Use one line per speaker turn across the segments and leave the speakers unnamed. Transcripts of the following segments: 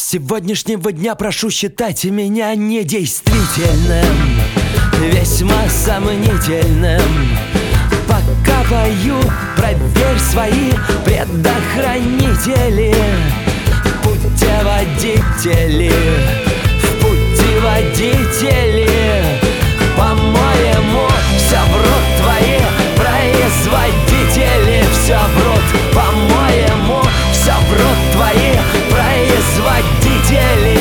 сегодняшнего дня прошу считать меня недействительным, весьма сомнительным. Пока пою, проверь свои предохранители. Путеводители, в путеводители. По-моему, все врут твои производители. Все врут, по-моему, все врут твои производители.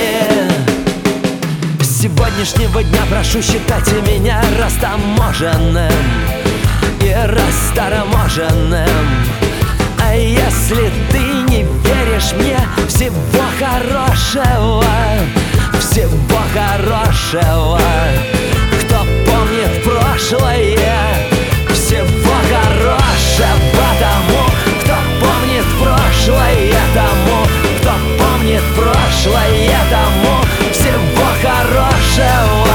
С сегодняшнего дня прошу считать меня растаможенным и растаможенным. А если ты не веришь мне, всего хорошего, всего хорошего. Кто помнит прошлое, всего хорошего тому, кто помнит прошлое, тому, кто помнит прошлое, тому, всего хорошего.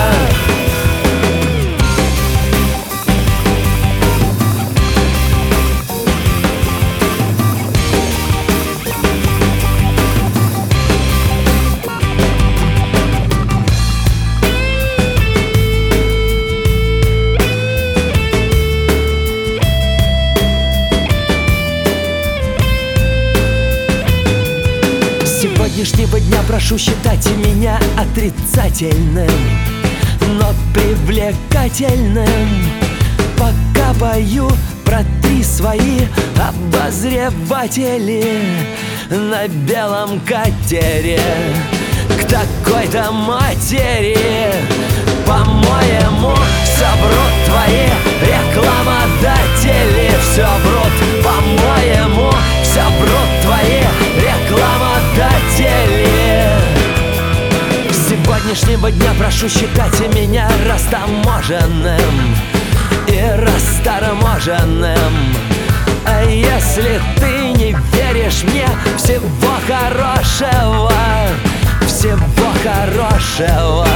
С сегодняшнего дня прошу считать меня отрицательным, но привлекательным. Пока пою, протри свои обозреватели на белом катере к такой-то матери. По-моему, все врут твои рекламодатели. Все врут, по-моему, все врут твои рекламодатели. С сегодняшнего дня прошу считать меня растаможенным и растаможенным. А если ты не веришь мне, всего хорошего, всего хорошего.